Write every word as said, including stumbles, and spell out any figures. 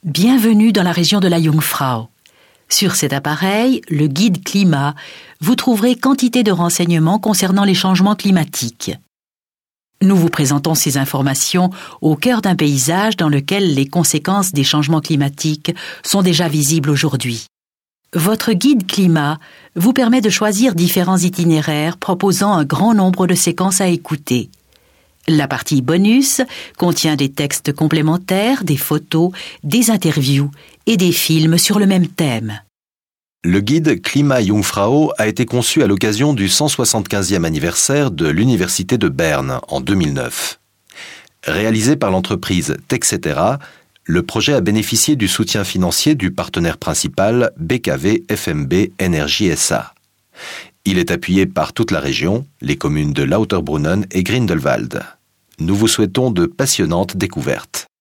Bienvenue dans la région de la Jungfrau. Sur cet appareil, le guide climat, vous trouverez quantité de renseignements concernant les changements climatiques. Nous vous présentons ces informations au cœur d'un paysage dans lequel les conséquences des changements climatiques sont déjà visibles aujourd'hui. Votre guide climat vous permet de choisir différents itinéraires proposant un grand nombre de séquences à écouter. La partie bonus contient des textes complémentaires, des photos, des interviews et des films sur le même thème. Le guide Climat Jungfrau a été conçu à l'occasion du cent soixante-quinzième anniversaire de l'Université de Berne en deux mille neuf. Réalisé par l'entreprise Texetera, le projet a bénéficié du soutien financier du partenaire principal B K W F M B Energie S A. Il est appuyé par toute la région, les communes de Lauterbrunnen et Grindelwald. Nous vous souhaitons de passionnantes découvertes.